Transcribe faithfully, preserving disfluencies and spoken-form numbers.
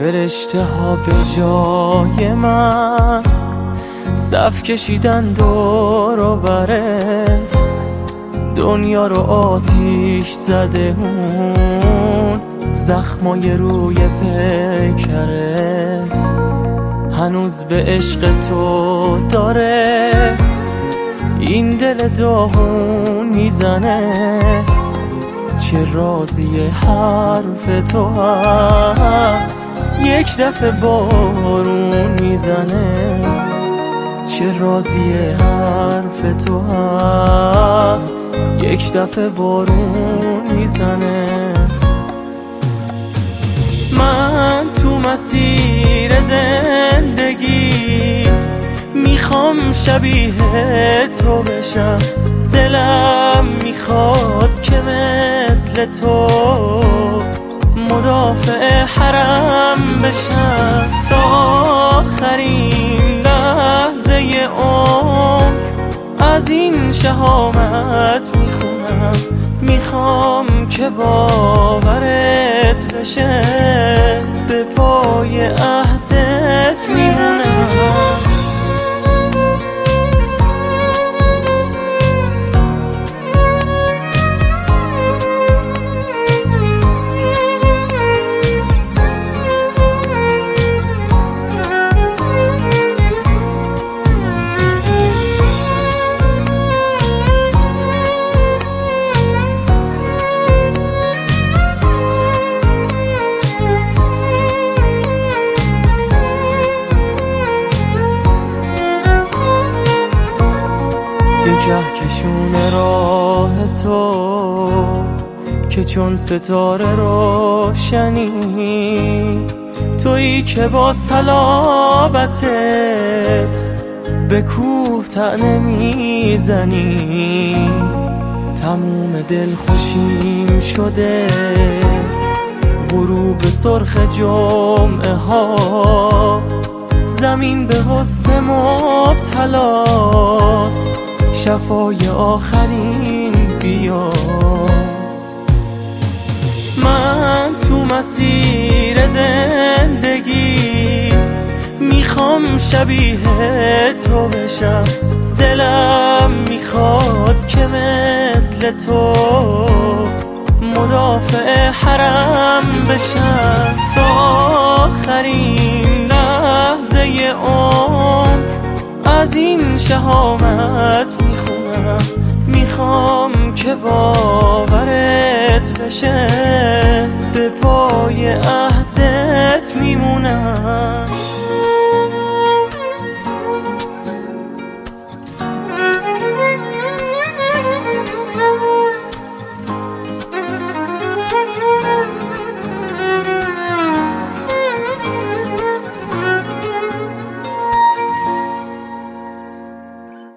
فرشته ها به جای من صف کشیدن دور و برت، دنیا رو آتیش زده اون زخمای روی پیکرت. هنوز به عشق تو داره این دل داغون میزنه، چه رازی حرف تو هست یک دفعه بارون میزنه، چه رازی حرف تو هست یک دفعه بارون میزنه. من تو مسیر زندگی میخوام شبیه تو بشم، دلم میخواد که مثل تو مدافع حرم بشم. تا آخرین لحظه عمر از این شهامت میخونم، میخوام که باورت بشه به پای عهدت میمونم. یه کهکشون راه تو که چون ستاره روشنی، تویی که با صلابتت به کوه طعنه میزنی. تموم دل خوشیم شده غروب سرخ جمعه ها، زمین به غصه مبتلاست شفای آخرین بیا. من تو مسیر زندگی میخوام شبیه تو بشم، دلم میخواد که مثل تو مدافع حرم بشم. تا آخرین لحظه عمر از این شهامت میخونم، میخوام که باورت بشه به پای عهدت میمونم.